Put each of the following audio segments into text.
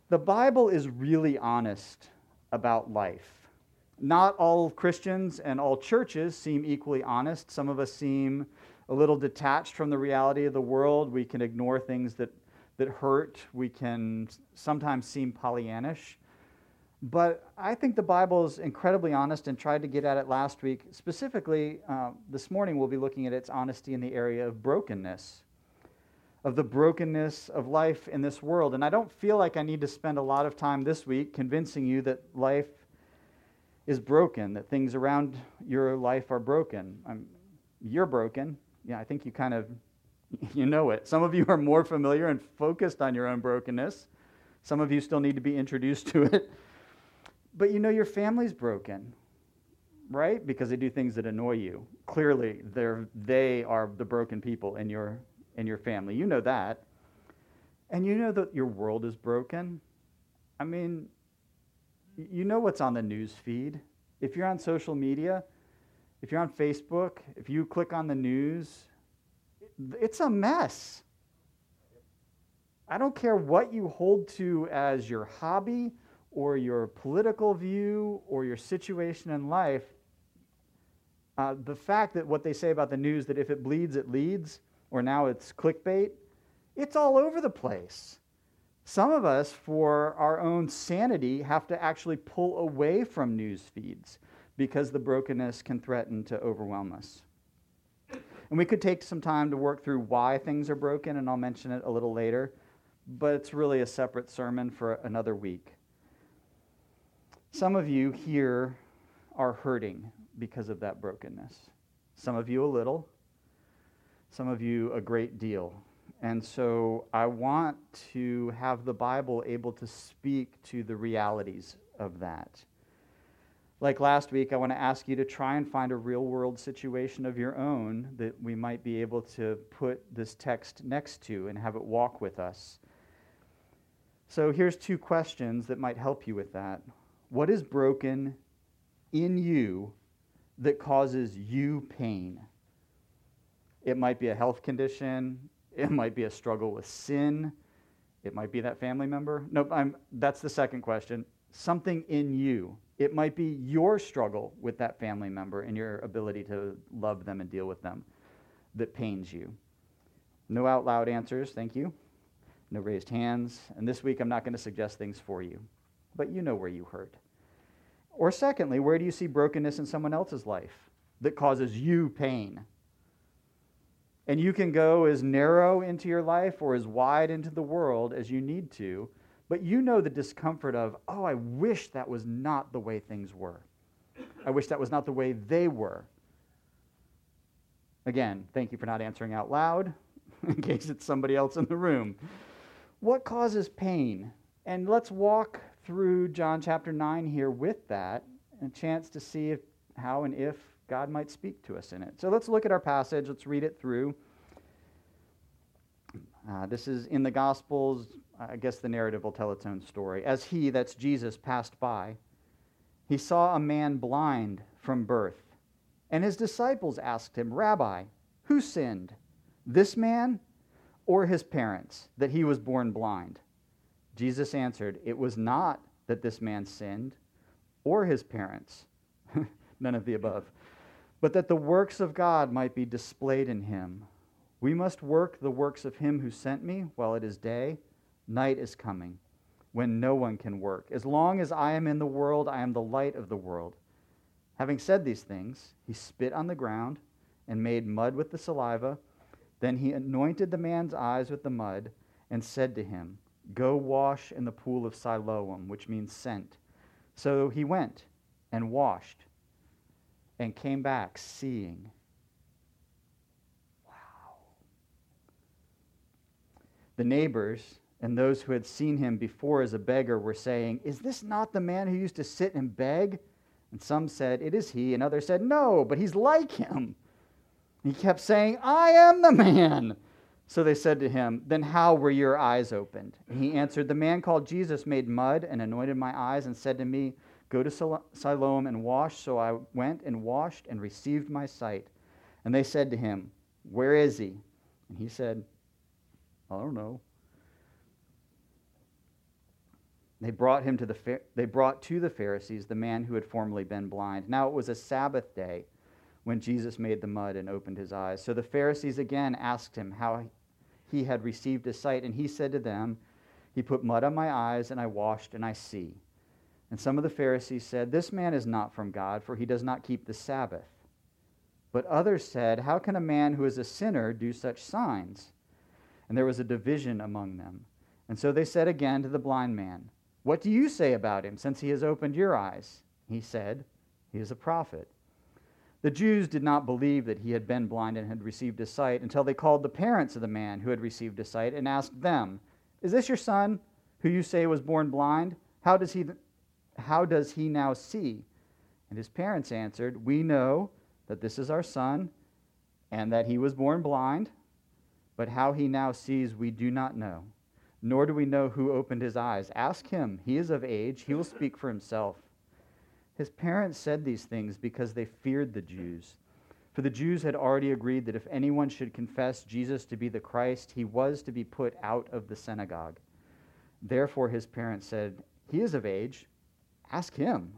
The Bible is really honest about life. Not all Christians and all churches seem equally honest. Some of us seem a little detached from the reality of the world. We can ignore things that hurt. We can sometimes seem Pollyannish. But I think the Bible is incredibly honest, and tried to get at it last week. Specifically, this morning we'll be looking at its honesty in the area of brokenness, of the brokenness of life in this world. And I don't feel like I need to spend a lot of time this week convincing you that life is broken, that things around your life are broken. You're broken. Yeah, I think you kind of, you know it. Some of you are more familiar and focused on your own brokenness. Some of you still need to be introduced to it. But you know your family's broken, right? Because they do things that annoy you. Clearly, they are the broken people in your family. You know that. And you know that your world is broken. I mean, you know what's on the news feed. If you're on social media, if you're on Facebook, if you click on the news, it's a mess. I don't care what you hold to as your hobby or your political view or your situation in life. The fact that what they say about the news, that if it bleeds, it leads, or now it's clickbait, it's all over the place. Some of us, for our own sanity, have to actually pull away from news feeds because the brokenness can threaten to overwhelm us. And we could take some time to work through why things are broken, and I'll mention it a little later, but it's really a separate sermon for another week. Some of you here are hurting because of that brokenness. Some of you a little, some of you a great deal. And so I want to have the Bible able to speak to the realities of that. Like last week, I want to ask you to try and find a real-world situation of your own that we might be able to put this text next to and have it walk with us. So here's 2 questions that might help you with that. What is broken in you that causes you pain? It might be a health condition. It might be a struggle with sin. It might be that family member. Nope, that's the second question. Something in you. It might be your struggle with that family member and your ability to love them and deal with them that pains you. No out loud answers, thank you. No raised hands. And this week I'm not going to suggest things for you, but you know where you hurt. Or secondly, where do you see brokenness in someone else's life that causes you pain? And you can go as narrow into your life or as wide into the world as you need to, but you know the discomfort of, oh, I wish that was not the way things were. I wish that was not the way they were. Again, thank you for not answering out loud, in case it's somebody else in the room. What causes pain? And let's walk through John chapter 9 here with that, and a chance to see how and if God might speak to us in it. So let's look at our passage. Let's read it through. This is in the Gospels. I guess the narrative will tell its own story. As he, that's Jesus, passed by, he saw a man blind from birth. And his disciples asked him, Rabbi, who sinned, this man or his parents, that he was born blind? Jesus answered, it was not that this man sinned or his parents, none of the above, but that the works of God might be displayed in him. We must work the works of him who sent me while it is day. Night is coming, when no one can work. As long as I am in the world, I am the light of the world. Having said these things, he spit on the ground and made mud with the saliva. Then he anointed the man's eyes with the mud and said to him, go wash in the pool of Siloam, which means sent. So he went and washed and came back seeing. Wow. The neighbors and those who had seen him before as a beggar were saying, is this not the man who used to sit and beg? And some said, it is he. And others said, no, but he's like him. He kept saying, I am the man. So they said to him, then how were your eyes opened? And he answered, the man called Jesus made mud and anointed my eyes and said to me, go to Siloam and wash. So I went and washed and received my sight. And they said to him, where is he? And he said, I don't know. They brought to the Pharisees the man who had formerly been blind. Now it was a Sabbath day when Jesus made the mud and opened his eyes. So the Pharisees again asked him how he had received his sight, and he said to them, "He put mud on my eyes, and I washed, and I see." And some of the Pharisees said, "This man is not from God, for he does not keep the Sabbath." But others said, "How can a man who is a sinner do such signs?" And there was a division among them. And so they said again to the blind man, "What do you say about him, since he has opened your eyes?" He said, "He is a prophet." The Jews did not believe that he had been blind and had received his sight until they called the parents of the man who had received his sight and asked them, "Is this your son, who you say was born blind? How does he now see?" And his parents answered, "We know that this is our son, and that he was born blind, but how he now sees we do not know, nor do we know who opened his eyes. Ask him, he is of age, he will speak for himself." His parents said these things because they feared the Jews. For the Jews had already agreed that if anyone should confess Jesus to be the Christ, he was to be put out of the synagogue. Therefore his parents said, "He is of age, ask him."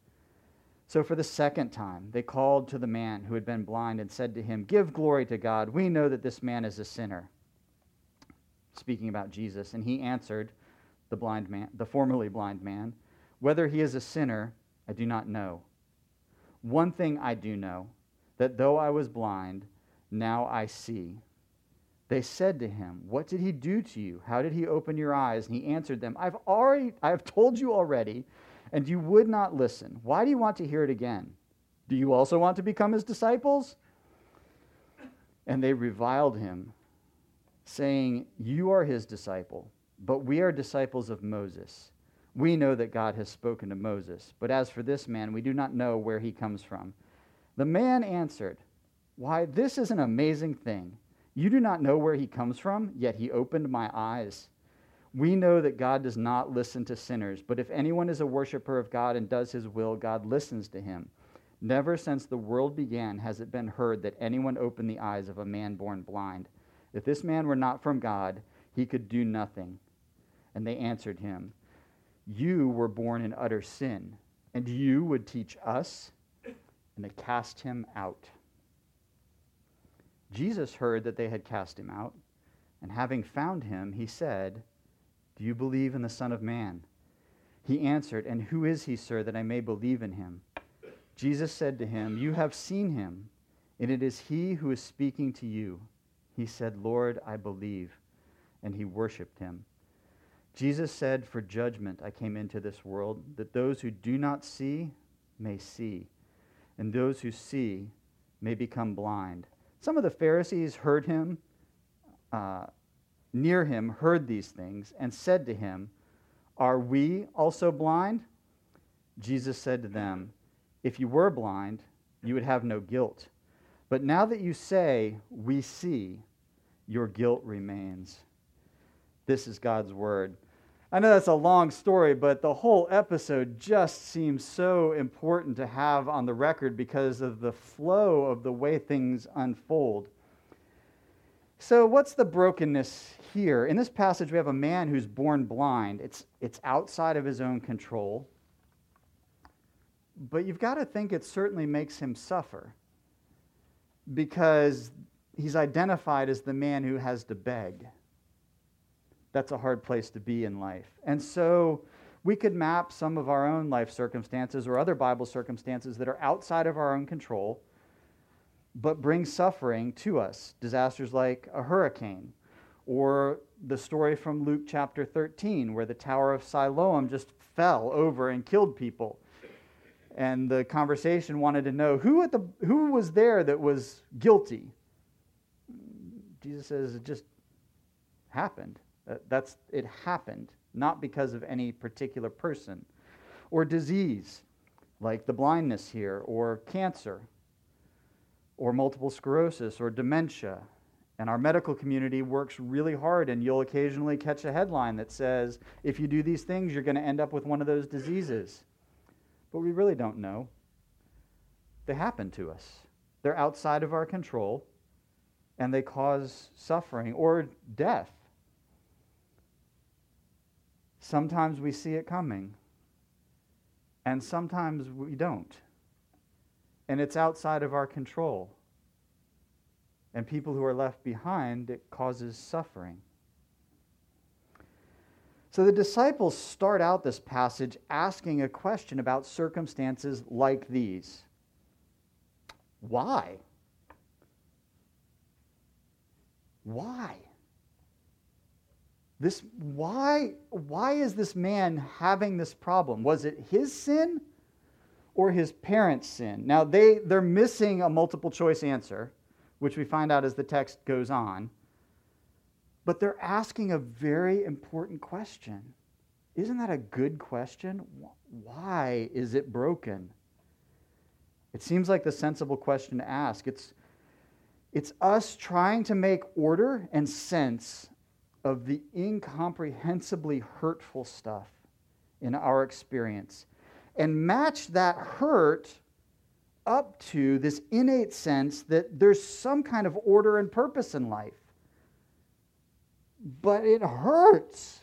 So for the second time they called to the man who had been blind and said to him, "Give glory to God. We know that this man is a sinner." Speaking about Jesus, and he answered, the formerly blind man, "Whether he is a sinner, I do not know. One thing I do know, that though I was blind, now I see." They said to him, "What did he do to you? How did he open your eyes?" And he answered them, I have told you already, and you would not listen. Why do you want to hear it again? Do you also want to become his disciples?" And they reviled him, saying, "You are his disciple, but we are disciples of Moses. We know that God has spoken to Moses, but as for this man, we do not know where he comes from." The man answered, "Why, this is an amazing thing. You do not know where he comes from, yet he opened my eyes. We know that God does not listen to sinners, but if anyone is a worshiper of God and does his will, God listens to him. Never since the world began has it been heard that anyone opened the eyes of a man born blind. If this man were not from God, he could do nothing." And they answered him, "You were born in utter sin, and you would teach us?" And they cast him out. Jesus heard that they had cast him out, and having found him, he said, "Do you believe in the Son of Man?" He answered, "And who is he, sir, that I may believe in him?" Jesus said to him, "You have seen him, and it is he who is speaking to you." He said, "Lord, I believe," and he worshipped him. Jesus said, "For judgment I came into this world, that those who do not see may see, and those who see may become blind." Some of the Pharisees near him heard these things and said to him, "Are we also blind?" Jesus said to them, "If you were blind, you would have no guilt. But now that you say, 'We see,' your guilt remains." This is God's word. I know that's a long story, but the whole episode just seems so important to have on the record because of the flow of the way things unfold. So what's the brokenness here? In this passage, we have a man who's born blind. It's outside of his own control. But you've got to think it certainly makes him suffer because he's identified as the man who has to beg. That's a hard place to be in life. And so we could map some of our own life circumstances or other Bible circumstances that are outside of our own control, but bring suffering to us. Disasters like a hurricane, or the story from Luke chapter 13, where the Tower of Siloam just fell over and killed people. And the conversation wanted to know who was there that was guilty. Jesus says it just happened. It happened, not because of any particular person. Or disease, like the blindness here, or cancer, or multiple sclerosis, or dementia. And our medical community works really hard, and you'll occasionally catch a headline that says, if you do these things, you're going to end up with one of those diseases. But we really don't know. They happen to us. They're outside of our control, and they cause suffering or death. Sometimes we see it coming, and sometimes we don't. And it's outside of our control. And people who are left behind, it causes suffering. So the disciples start out this passage asking a question about circumstances like these. Why? Why? Why is this man having this problem? Was it his sin or his parents' sin? Now they're missing a multiple choice answer, which we find out as the text goes on. But they're asking a very important question. Isn't that a good question? Why is it broken? It seems like the sensible question to ask. It's us trying to make order and sense of the incomprehensibly hurtful stuff in our experience and match that hurt up to this innate sense that there's some kind of order and purpose in life. But it hurts.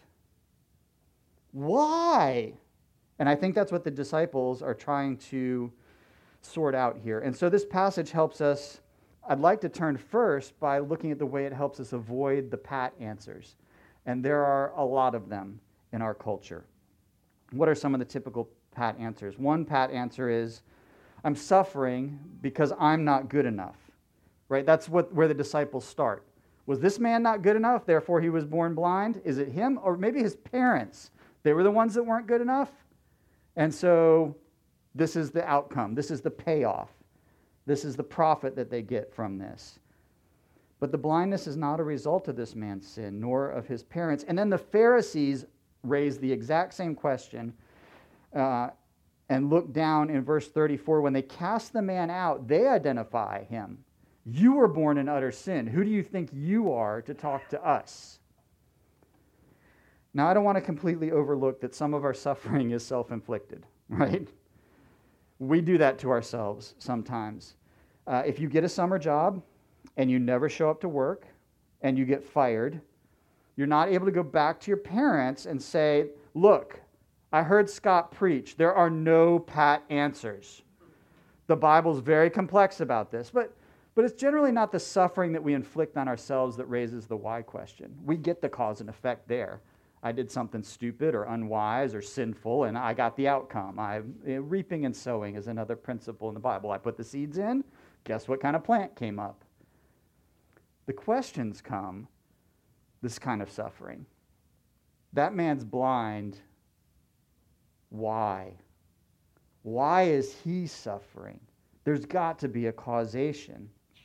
Why? And I think that's what the disciples are trying to sort out here. And so this passage helps us. I'd like to turn first by looking at the way it helps us avoid the pat answers. And there are a lot of them in our culture. What are some of the typical pat answers? One pat answer is, I'm suffering because I'm not good enough. Right? That's where the disciples start. Was this man not good enough, therefore he was born blind? Is it him? Or maybe his parents. They were the ones that weren't good enough. And so this is the outcome. This is the payoff. This is the profit that they get from this. But the blindness is not a result of this man's sin, nor of his parents. And then the Pharisees raise the exact same question and look down in verse 34. When they cast the man out, they identify him. You were born in utter sin. Who do you think you are to talk to us? Now, I don't want to completely overlook that some of our suffering is self-inflicted, right? We do that to ourselves sometimes. If you get a summer job and you never show up to work and you get fired, you're not able to go back to your parents and say, look, I heard Scott preach. There are no pat answers. The Bible's very complex about this, but it's generally not the suffering that we inflict on ourselves that raises the why question. We get the cause and effect there. I did something stupid or unwise or sinful, and I got the outcome. Reaping and sowing is another principle in the Bible. I put the seeds in, guess what kind of plant came up? The questions come, this kind of suffering. That man's blind. Why? Why is he suffering? There's got to be a causation.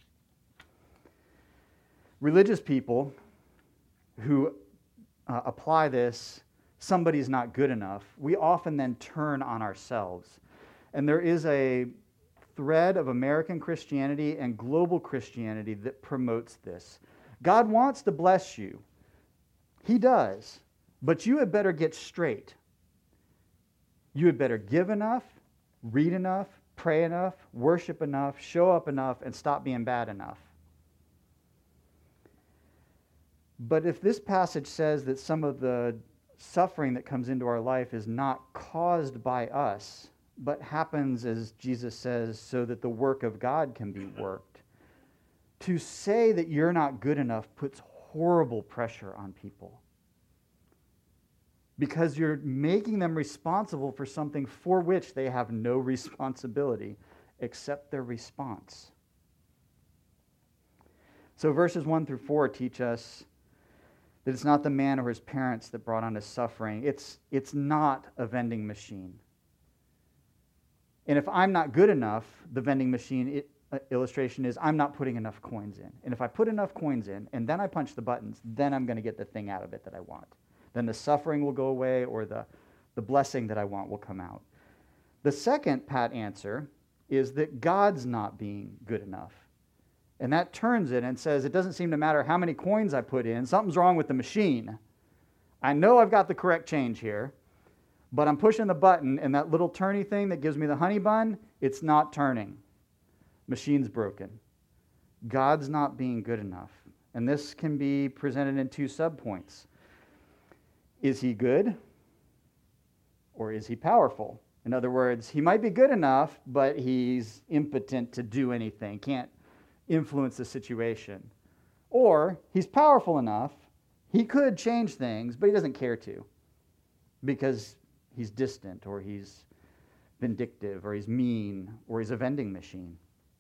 Religious people who apply this, somebody's not good enough, we often then turn on ourselves. And there is a thread of American Christianity and global Christianity that promotes this. God wants to bless you. He does. But you had better get straight. You had better give enough, read enough, pray enough, worship enough, show up enough, and stop being bad enough. But if this passage says that some of the suffering that comes into our life is not caused by us, but happens, as Jesus says, so that the work of God can be worked, to say that you're not good enough puts horrible pressure on people. Because you're making them responsible for something for which they have no responsibility except their response. So verses 1 through 4 teach us that it's not the man or his parents that brought on his suffering. It's not a vending machine. And if I'm not good enough, the vending machine illustration is I'm not putting enough coins in. And if I put enough coins in and then I punch the buttons, then I'm going to get the thing out of it that I want. Then the suffering will go away or the blessing that I want will come out. The second pat answer is that God's not being good enough. And that turns it and says, it doesn't seem to matter how many coins I put in. Something's wrong with the machine. I know I've got the correct change here, but I'm pushing the button, and that little turny thing that gives me the honey bun, it's not turning. Machine's broken. God's not being good enough. And this can be presented in two subpoints. Is he good? Or is he powerful? In other words, he might be good enough, but he's impotent to do anything, can't influence the situation. Or he's powerful enough, he could change things, but he doesn't care to because he's distant, or he's vindictive, or he's mean, or he's a vending machine.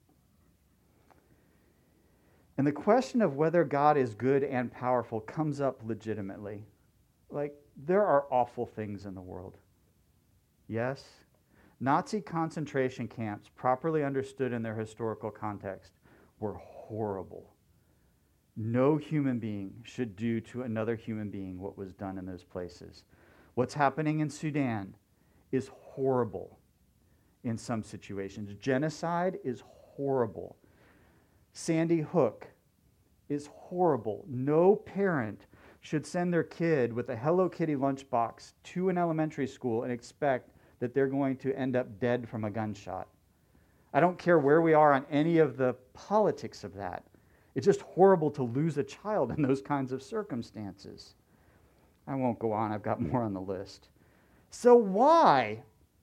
And the question of whether God is good and powerful comes up legitimately. Like, there are awful things in the world. Yes, Nazi concentration camps, properly understood in their historical context, were horrible. No human being should do to another human being what was done in those places. What's happening in Sudan is horrible in some situations. Genocide is horrible. Sandy Hook is horrible. No parent should send their kid with a Hello Kitty lunchbox to an elementary school and expect that they're going to end up dead from a gunshot. I don't care where we are on any of the politics of that. It's just horrible to lose a child in those kinds of circumstances. I won't go on. I've got more on the list. So why?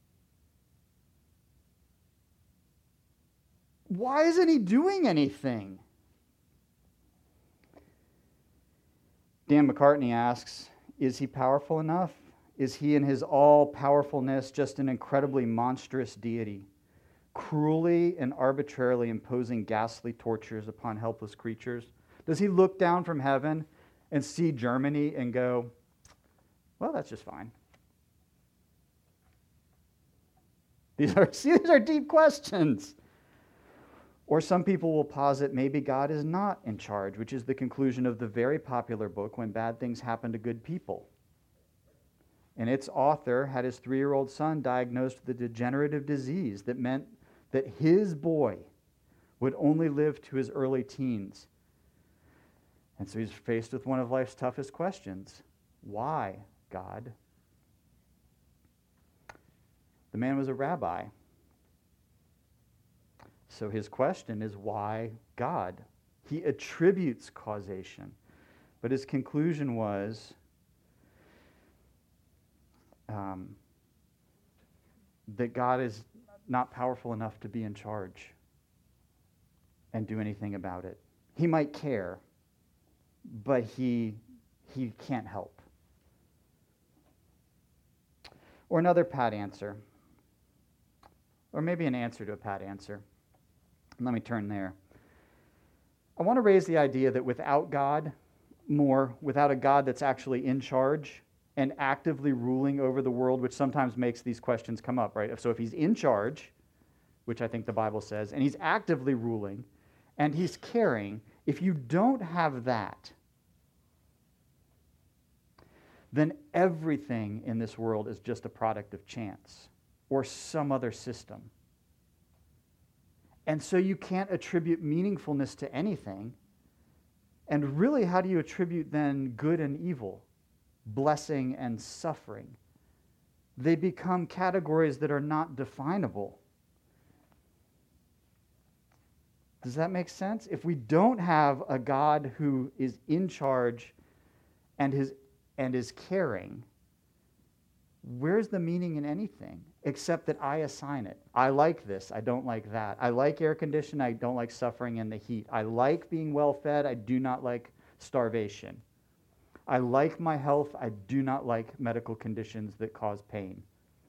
Why isn't he doing anything? Dan McCartney asks, is he powerful enough? Is he in his all-powerfulness just an incredibly monstrous deity, cruelly and arbitrarily imposing ghastly tortures upon helpless creatures? Does he look down from heaven and see Germany and go, well, that's just fine? These are deep questions. Or some people will posit maybe God is not in charge, which is the conclusion of the very popular book, When Bad Things Happen to Good People. And its author had his 3-year-old son diagnosed with a degenerative disease that meant that his boy would only live to his early teens. And so he's faced with one of life's toughest questions. Why, God? The man was a rabbi. So his question is, why God? He attributes causation. But his conclusion was that God is not powerful enough to be in charge and do anything about it. He might care, but he can't help. Or another pat answer. Or maybe an answer to a pat answer. Let me turn there. I want to raise the idea that without God, without a God that's actually in charge and actively ruling over the world, which sometimes makes these questions come up, right? So if he's in charge, which I think the Bible says, and he's actively ruling, and he's caring, if you don't have that, then everything in this world is just a product of chance or some other system. And so you can't attribute meaningfulness to anything. And really, how do you attribute then good and evil, blessing and suffering? They become categories that are not definable. Does that make sense? If we don't have a God who is in charge and is caring, where's the meaning in anything except that I assign it? I like this, I don't like that. I like air conditioning, I don't like suffering in the heat. I like being well fed, I do not like starvation. I like my health, I do not like medical conditions that cause pain.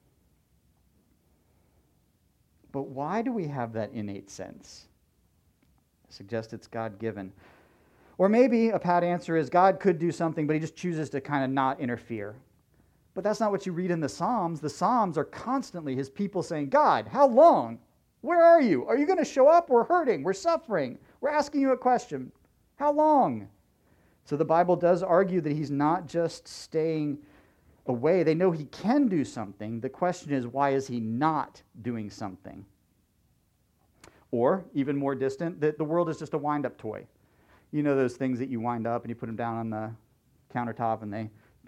But why do we have that innate sense? I suggest it's God-given. Or maybe a pat answer is God could do something, but he just chooses to kind of not interfere. But that's not what you read in the Psalms. The Psalms are constantly his people saying, God, how long? Where are you? Are you going to show up? We're hurting. We're suffering. We're asking you a question. How long? So the Bible does argue that he's not just staying away. They know he can do something. The question is, why is he not doing something? Or, even more distant, that the world is just a wind-up toy. You know those things that you wind up and you put them down on the countertop and they...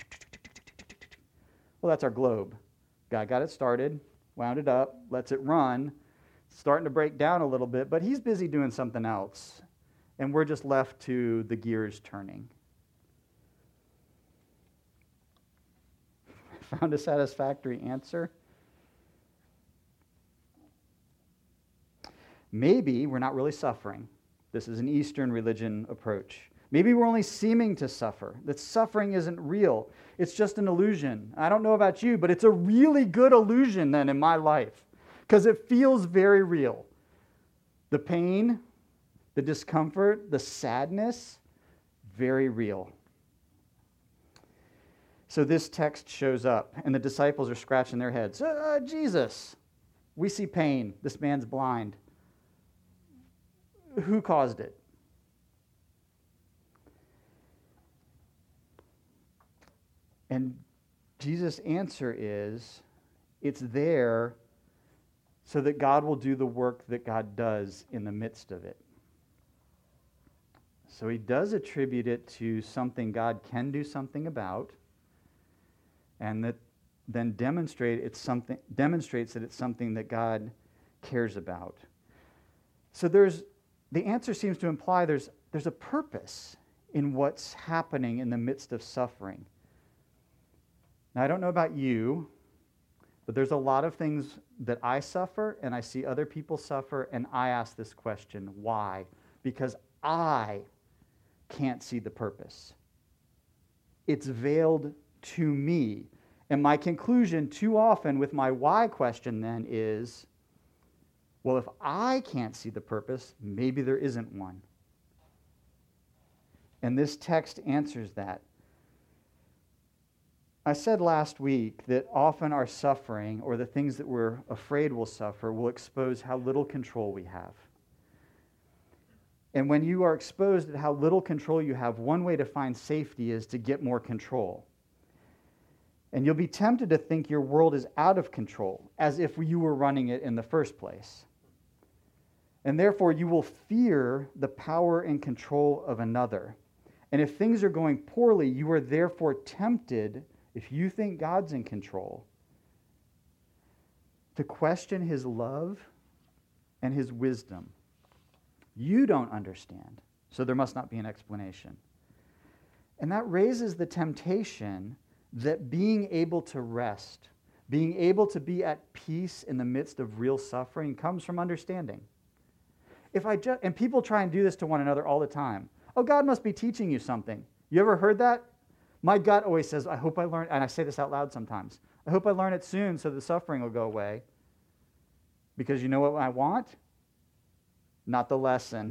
Well, that's our globe. God got it started, wound it up, lets it run. It's starting to break down a little bit, but he's busy doing something else. And we're just left to the gears turning. found a satisfactory answer? Maybe we're not really suffering. This is an Eastern religion approach. Maybe we're only seeming to suffer, that suffering isn't real. It's just an illusion. I don't know about you, but it's a really good illusion then in my life because it feels very real. The pain, the discomfort, the sadness, very real. So this text shows up, and the disciples are scratching their heads. Jesus, we see pain. This man's blind. Who caused it? And Jesus' answer is, it's there so that God will do the work that God does in the midst of it. So he does attribute it to something God can do something about, and that then demonstrates that it's something that God cares about. So the answer seems to imply there's a purpose in what's happening in the midst of suffering. Now, I don't know about you, but there's a lot of things that I suffer and I see other people suffer, and I ask this question, why? Because I can't see the purpose. It's veiled to me. And my conclusion too often with my why question then is, well, if I can't see the purpose, maybe there isn't one. And this text answers that. I said last week that often our suffering, or the things that we're afraid we'll suffer, will expose how little control we have. And when you are exposed at how little control you have, one way to find safety is to get more control. And you'll be tempted to think your world is out of control, as if you were running it in the first place. And therefore, you will fear the power and control of another. And if things are going poorly, you are therefore tempted, if you think God's in control, to question his love and his wisdom. You don't understand, so there must not be an explanation. And that raises the temptation that being able to rest, being able to be at peace in the midst of real suffering comes from understanding. And people try and do this to one another all the time. Oh, God must be teaching you something. You ever heard that? My gut always says, I hope I learn, and I say this out loud sometimes, I hope I learn it soon so the suffering will go away. Because you know what I want? Not the lesson.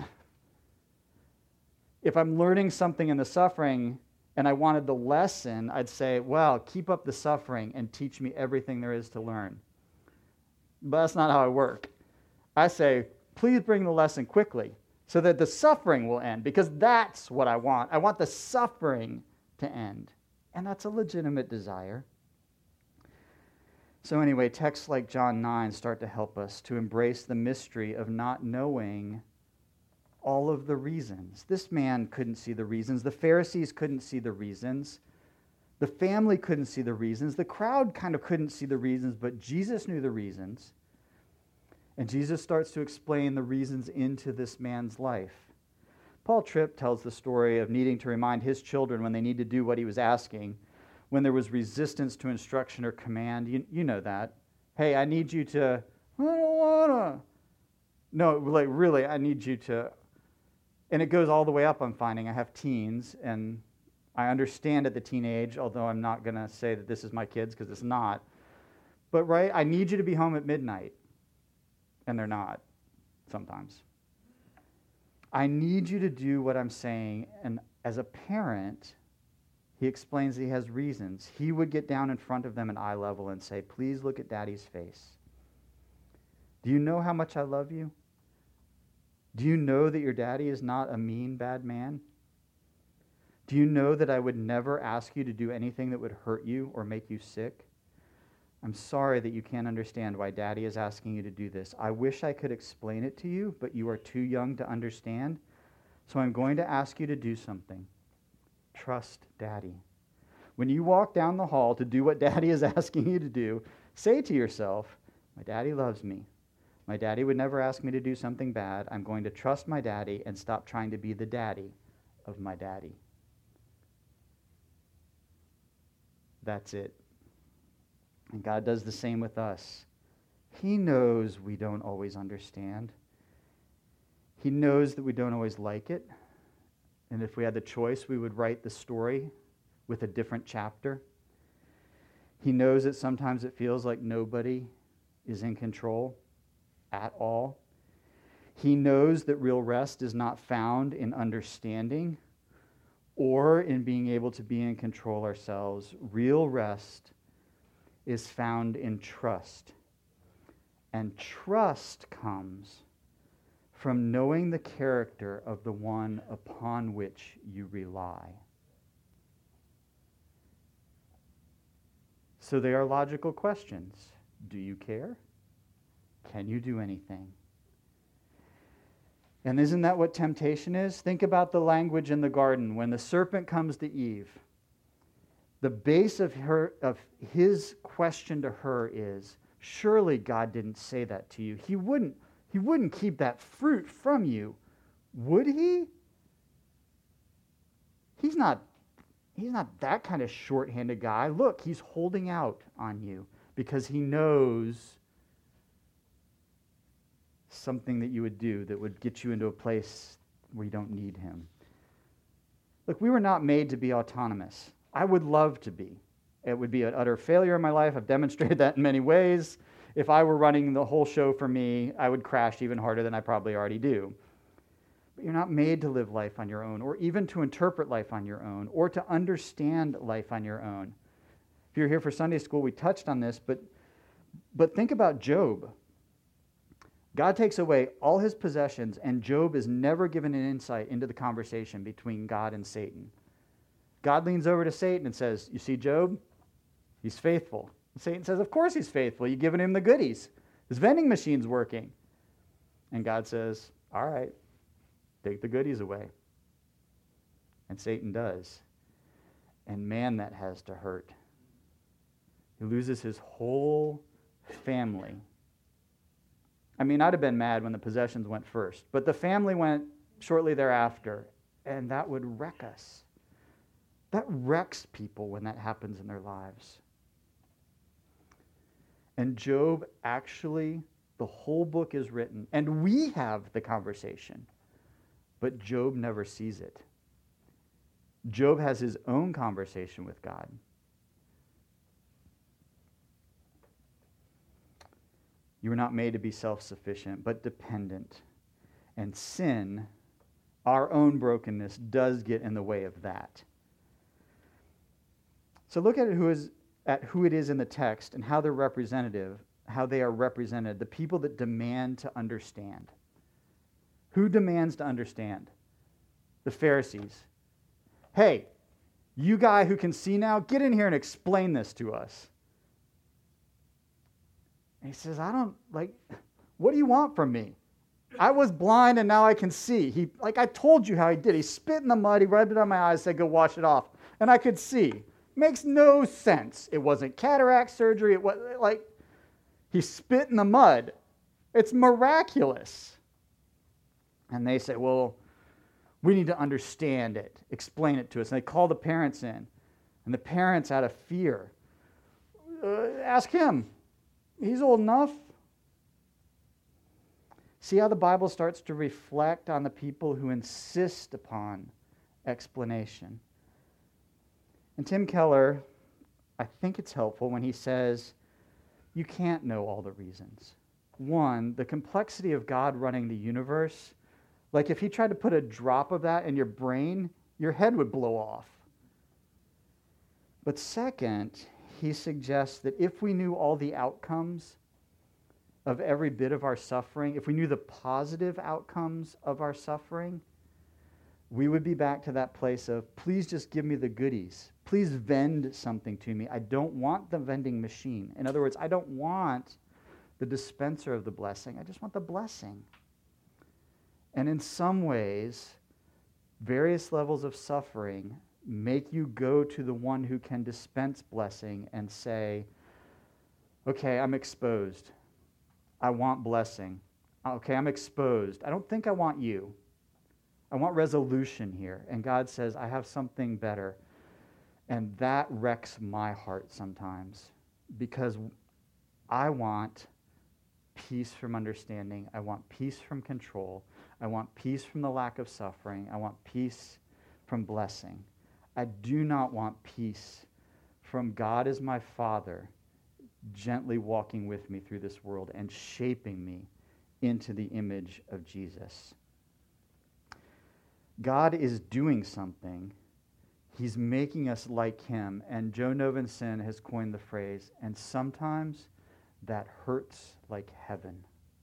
If I'm learning something in the suffering and I wanted the lesson, I'd say, well, keep up the suffering and teach me everything there is to learn. But that's not how I work. I say, please bring the lesson quickly so that the suffering will end, because that's what I want. I want the suffering to end. And that's a legitimate desire. So anyway, texts like John 9 start to help us to embrace the mystery of not knowing all of the reasons. This man couldn't see the reasons. The Pharisees couldn't see the reasons. The family couldn't see the reasons. The crowd kind of couldn't see the reasons, but Jesus knew the reasons. And Jesus starts to explain the reasons into this man's life. Paul Tripp tells the story of needing to remind his children when they need to do what he was asking, when there was resistance to instruction or command. You know that. Hey, I need you to, I don't wanna. No, like really, I need you to. And it goes all the way up, I'm finding. I have teens, and I understand at the teenage, although I'm not going to say that this is my kids, because it's not. But right, I need you to be home at midnight. And they're not, sometimes. I need you to do what I'm saying. And as a parent, he explains he has reasons. He would get down in front of them at eye level and say, please look at Daddy's face. Do you know how much I love you? Do you know that your daddy is not a mean, bad man? Do you know that I would never ask you to do anything that would hurt you or make you sick? I'm sorry that you can't understand why Daddy is asking you to do this. I wish I could explain it to you, but you are too young to understand. So I'm going to ask you to do something. Trust Daddy. When you walk down the hall to do what Daddy is asking you to do, say to yourself, my daddy loves me. My daddy would never ask me to do something bad. I'm going to trust my daddy and stop trying to be the daddy of my daddy. That's it. And God does the same with us. He knows we don't always understand. He knows that we don't always like it. And if we had the choice, we would write the story with a different chapter. He knows that sometimes it feels like nobody is in control at all. He knows that real rest is not found in understanding or in being able to be in control ourselves. Real rest is found in trust. And trust comes from knowing the character of the one upon which you rely. So they are logical questions. Do you care? Can you do anything? And isn't that what temptation is? Think about the language in the garden when the serpent comes to Eve. The base of his question to her is, surely God didn't say that to you. He wouldn't keep that fruit from you, would he? He's not that kind of short-handed guy. Look, he's holding out on you because he knows something that you would do that would get you into a place where you don't need him. Look, we were not made to be autonomous. I would love to be. It would be an utter failure in my life. I've demonstrated that in many ways. If I were running the whole show for me, I would crash even harder than I probably already do. But you're not made to live life on your own, or even to interpret life on your own, or to understand life on your own. If you're here for Sunday school, we touched on this, but think about Job. God takes away all his possessions, and Job is never given an insight into the conversation between God and Satan. God leans over to Satan and says, you see Job? He's faithful. And Satan says, of course he's faithful. You've given him the goodies. His vending machine's working. And God says, all right, take the goodies away. And Satan does. And man, that has to hurt. He loses his whole family. I mean, I'd have been mad when the possessions went first, but the family went shortly thereafter, and that would wreck us. That wrecks people when that happens in their lives. And Job actually, the whole book is written, and we have the conversation, but Job never sees it. Job has his own conversation with God. You were not made to be self-sufficient, but dependent. And sin, our own brokenness, does get in the way of that. So look at who it is in the text and how they are represented, the people that demand to understand. Who demands to understand? The Pharisees. Hey, you guy who can see now, get in here and explain this to us. And he says, what do you want from me? I was blind and now I can see. I told you how he did. He spit in the mud, he rubbed it on my eyes, said, go wash it off. And I could see. Makes no sense. It wasn't cataract surgery. It was he spit in the mud. It's miraculous. And they say, well, we need to understand it. Explain it to us. And they call the parents in. And the parents, out of fear, ask him. He's old enough. See how the Bible starts to reflect on the people who insist upon explanation. And Tim Keller, I think it's helpful when he says, you can't know all the reasons. One, the complexity of God running the universe, like if he tried to put a drop of that in your brain, your head would blow off. But second, he suggests that if we knew all the outcomes of every bit of our suffering, if we knew the positive outcomes of our suffering, we would be back to that place of, please just give me the goodies. Please vend something to me. I don't want the vending machine. In other words, I don't want the dispenser of the blessing. I just want the blessing. And in some ways, various levels of suffering make you go to the one who can dispense blessing and say, okay, I'm exposed. I want blessing. Okay, I'm exposed. I don't think I want you. I want resolution here. And God says, I have something better. And that wrecks my heart sometimes. because I want peace from understanding. I want peace from control. I want peace from the lack of suffering. I want peace from blessing. I do not want peace from God as my Father, gently walking with me through this world and shaping me into the image of Jesus. God is doing something. He's making us like him. And Joe Novenson has coined the phrase, and sometimes that hurts like heaven.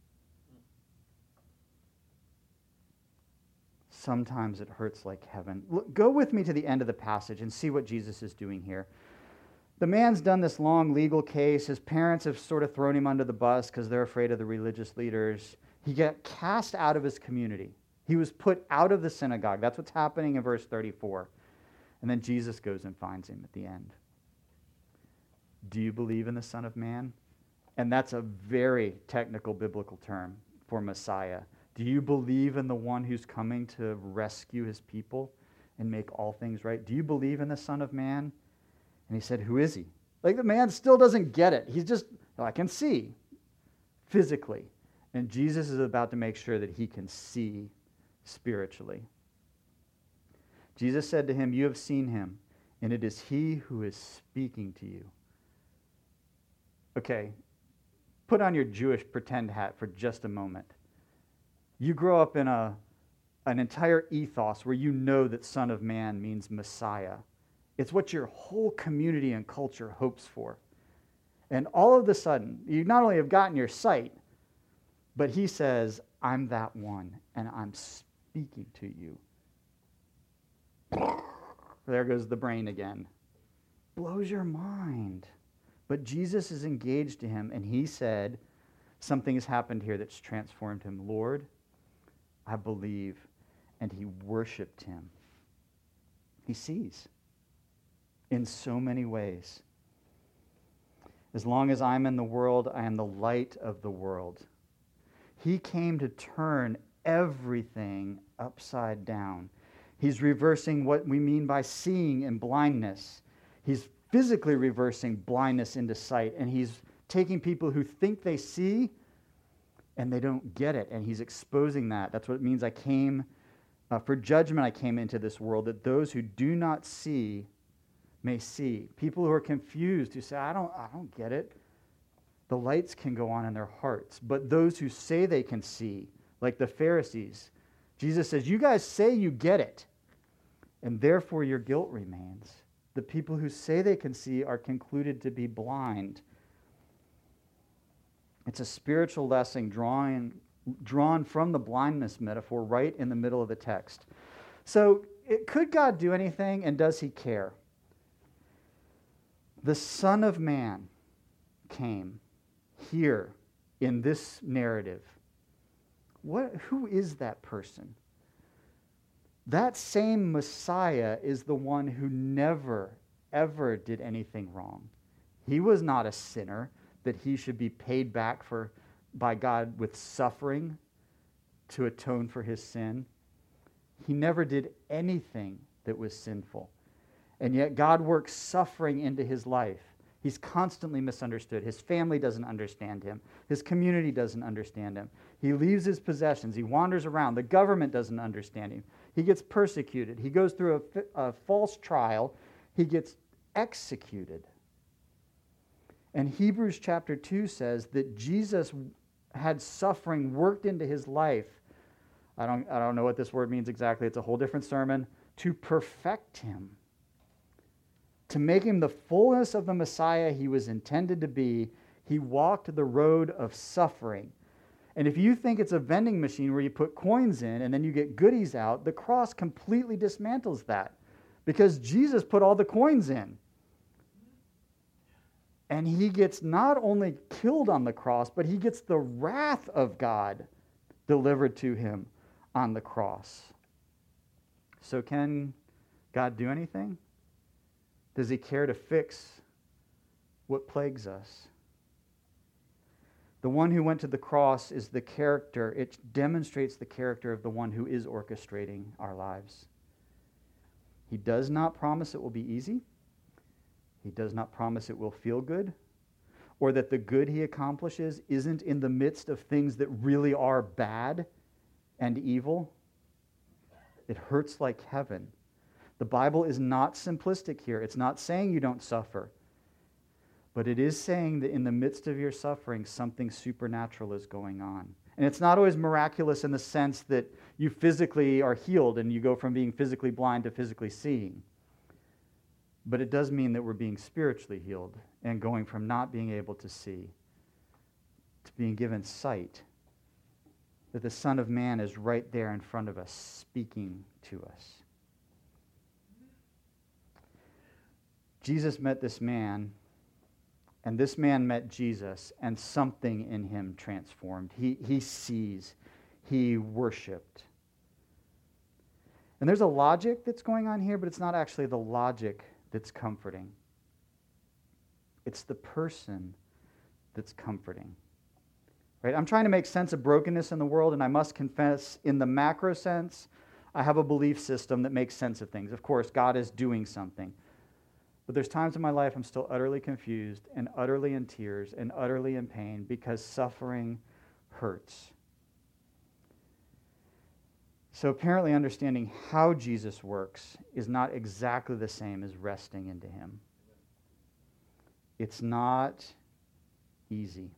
Sometimes it hurts like heaven. Look, go with me to the end of the passage and see what Jesus is doing here. The man's done this long legal case. His parents have sort of thrown him under the bus because they're afraid of the religious leaders. He got cast out of his community. He was put out of the synagogue. That's what's happening in verse 34. And then Jesus goes and finds him at the end. Do you believe in the Son of Man? And that's a very technical biblical term for Messiah. Do you believe in the one who's coming to rescue his people and make all things right? Do you believe in the Son of Man? And he said, who is he? Like, the man still doesn't get it. He's just, oh, I can see physically. And Jesus is about to make sure that he can see spiritually. Jesus said to him, you have seen him, and it is he who is speaking to you. Okay, put on your Jewish pretend hat for just a moment. You grow up in an entire ethos where you know that Son of Man means Messiah. It's what your whole community and culture hopes for. And all of a sudden, you not only have gotten your sight, but he says, I'm that one, and I'm speaking to you. There goes the brain again. Blows your mind. But Jesus is engaged to him, and he said, something has happened here that's transformed him. Lord, I believe. And he worshiped him. He sees in so many ways. As long as I'm in the world, I am the light of the world. He came to turn everything upside down. He's reversing what we mean by seeing and blindness. He's physically reversing blindness into sight, and he's taking people who think they see and they don't get it, and he's exposing that. That's what it means I came for judgment. I came into this world that those who do not see may see. People who are confused, who say, I don't get it. The lights can go on in their hearts, but those who say they can see, like the Pharisees, Jesus says, you guys say you get it, and therefore your guilt remains. The people who say they can see are concluded to be blind. It's a spiritual lesson drawn from the blindness metaphor right in the middle of the text. So, could God do anything, and does he care? The Son of Man came here in this narrative. Who is that person? That same Messiah is the one who never, ever did anything wrong. He was not a sinner that he should be paid back for by God with suffering to atone for his sin. He never did anything that was sinful. And yet God works suffering into his life. He's constantly misunderstood. His family doesn't understand him. His community doesn't understand him. He leaves his possessions. He wanders around. The government doesn't understand him. He gets persecuted. He goes through a false trial. He gets executed. And Hebrews chapter 2 says that Jesus had suffering worked into his life. I don't know what this word means exactly. It's a whole different sermon. To perfect him. To make him the fullness of the Messiah he was intended to be, he walked the road of suffering. And if you think it's a vending machine where you put coins in and then you get goodies out, the cross completely dismantles that. Because Jesus put all the coins in. And he gets not only killed on the cross, but he gets the wrath of God delivered to him on the cross. So can God do anything? Does he care to fix what plagues us? The one who went to the cross is the character. It demonstrates the character of the one who is orchestrating our lives. He does not promise it will be easy. He does not promise it will feel good. or that the good he accomplishes isn't in the midst of things that really are bad and evil, it hurts like heaven. The Bible is not simplistic here. It's not saying you don't suffer, but it is saying that in the midst of your suffering, something supernatural is going on. And it's not always miraculous in the sense that you physically are healed and you go from being physically blind to physically seeing. But it does mean that we're being spiritually healed and going from not being able to see to being given sight. That the Son of Man is right there in front of us, speaking to us. Jesus met this man, and this man met Jesus, and something in him transformed. He sees, he worshiped. And there's a logic that's going on here, but it's not actually the logic that's comforting. It's the person that's comforting. Right? I'm trying to make sense of brokenness in the world, and I must confess, in the macro sense, I have a belief system that makes sense of things. Of course, God is doing something. But there's times in my life I'm still utterly confused and utterly in tears and utterly in pain because suffering hurts. So apparently understanding how Jesus works is not exactly the same as resting into him. It's not easy.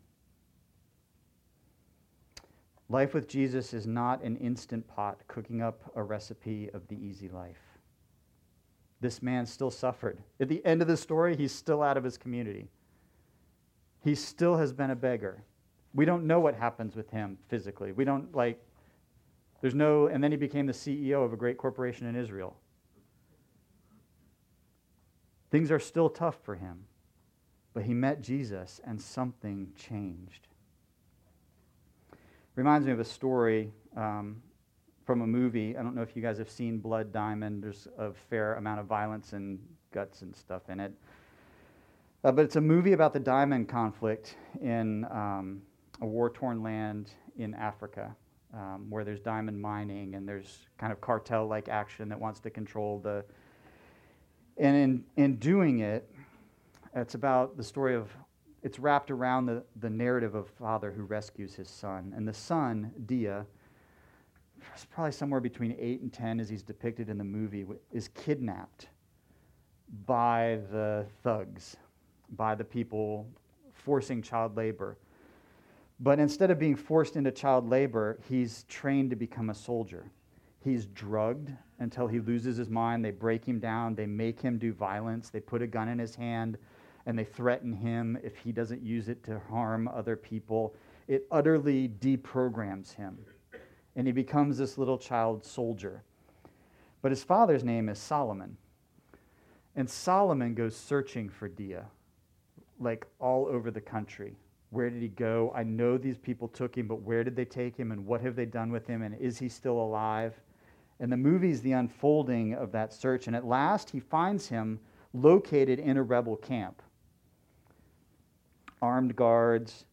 Life with Jesus is not an instant pot cooking up a recipe of the easy life. This man still suffered. At the end of the story, he's still out of his community. He still has been a beggar. We don't know what happens with him physically. We don't and then he became the CEO of a great corporation in Israel. Things are still tough for him. But he met Jesus and something changed. Reminds me of a story from a movie. I don't know if you guys have seen Blood Diamond. There's a fair amount of violence and guts and stuff in it. But it's a movie about the diamond conflict in a war-torn land in Africa, where there's diamond mining and there's kind of cartel-like action that wants to control the... And in doing it, it's about the story of... It's wrapped around the narrative of a father who rescues his son. And the son, Dia, is probably somewhere between 8 and 10 as he's depicted in the movie, is kidnapped by the thugs, by the people forcing child labor. But instead of being forced into child labor, he's trained to become a soldier. He's drugged until he loses his mind. They break him down. They make him do violence. They put a gun in his hand, and they threaten him if he doesn't use it to harm other people. It utterly deprograms him, and he becomes this little child soldier. But his father's name is Solomon, and Solomon goes searching for Dia, like all over the country. Where did he go? I know these people took him, but where did they take him, and what have they done with him, and is he still alive? And the movie's the unfolding of that search, and at last he finds him located in a rebel camp. Armed guards,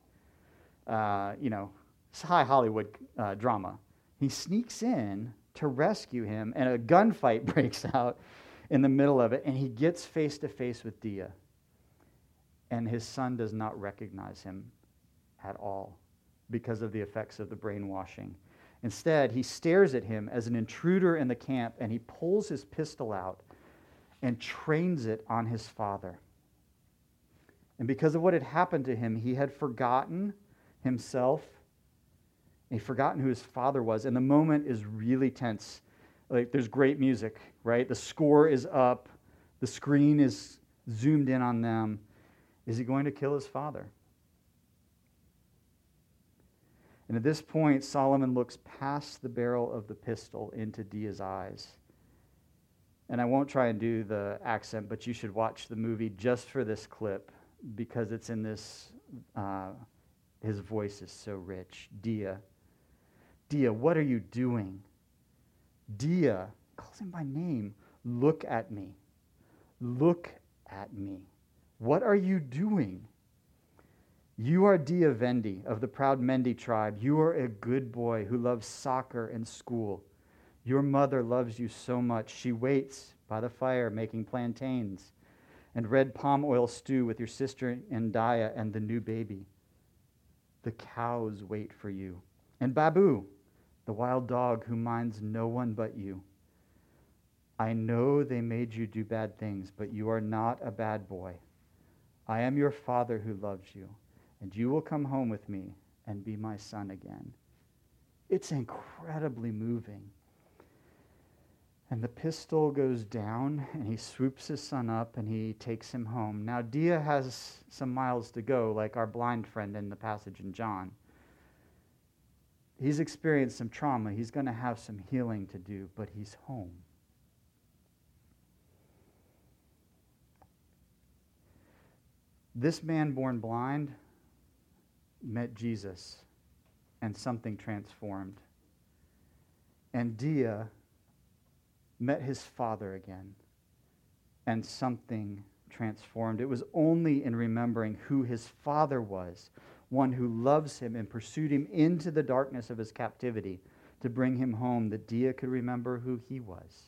it's high Hollywood drama. He sneaks in to rescue him, and a gunfight breaks out in the middle of it, and he gets face to face with Dia. And his son does not recognize him at all because of the effects of the brainwashing. Instead, he stares at him as an intruder in the camp, and he pulls his pistol out and trains it on his father. And because of what had happened to him, he had forgotten himself. He'd forgotten who his father was, and the moment is really tense. Like, there's great music, right? The score is up. The screen is zoomed in on them. Is he going to kill his father? And at this point, Solomon looks past the barrel of the pistol into Dia's eyes. And I won't try and do the accent, but you should watch the movie just for this clip, because it's in this, his voice is so rich. Dia, what are you doing? Dia, calls him by name. Look at me. Look at me. What are you doing? You are Dia Vendi of the proud Mendi tribe. You are a good boy who loves soccer and school. Your mother loves you so much. She waits by the fire making plantains. and red palm oil stew with your sister Indaya and the new baby. The cows wait for you. And Babu, the wild dog who minds no one but you. I know they made you do bad things, but you are not a bad boy. I am your father who loves you, and you will come home with me and be my son again. It's incredibly moving. And the pistol goes down, and he swoops his son up, and he takes him home. Now, Dia has some miles to go, like our blind friend in the passage in John. He's experienced some trauma. He's going to have some healing to do, but he's home. This man born blind met Jesus, and something transformed. And Dia met his father again, and something transformed. It was only in remembering who his father was, one who loves him and pursued him into the darkness of his captivity to bring him home, that Dia could remember who he was.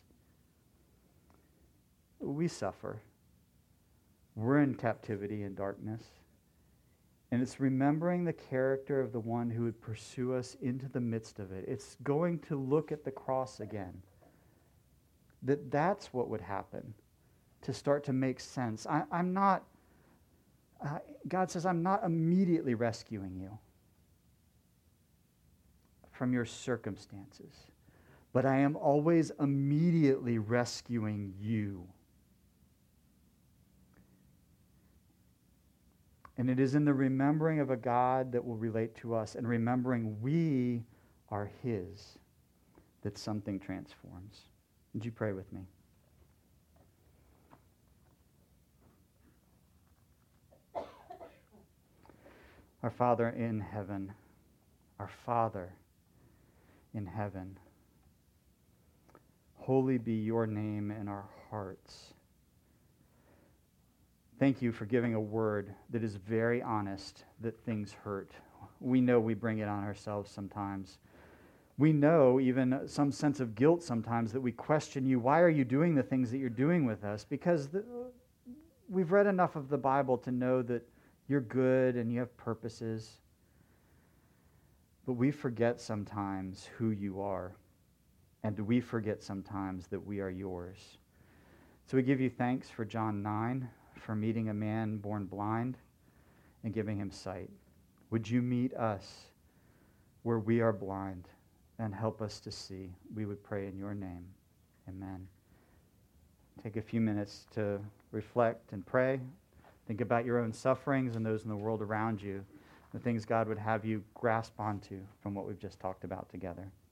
We suffer. We're in captivity and darkness. And it's remembering the character of the one who would pursue us into the midst of it. It's going to look at the cross again. That's what would happen to start to make sense. I'm not, God says, I'm not immediately rescuing you from your circumstances, but I am always immediately rescuing you. And it is in the remembering of a God that will relate to us and remembering we are his that something transforms. Would you pray with me? Our Father in heaven, our Father in heaven, holy be your name in our hearts. Thank you for giving a word that is very honest, that things hurt. We know we bring it on ourselves sometimes. We know even some sense of guilt sometimes that we question you. Why are you doing the things that you're doing with us? Because we've read enough of the Bible to know that you're good and you have purposes. But we forget sometimes who you are. And we forget sometimes that we are yours. So we give you thanks for John 9, for meeting a man born blind and giving him sight. Would you meet us where we are blind and help us to see? We would pray in your name. Amen. Take a few minutes to reflect and pray. Think about your own sufferings and those in the world around you, the things God would have you grasp onto from what we've just talked about together.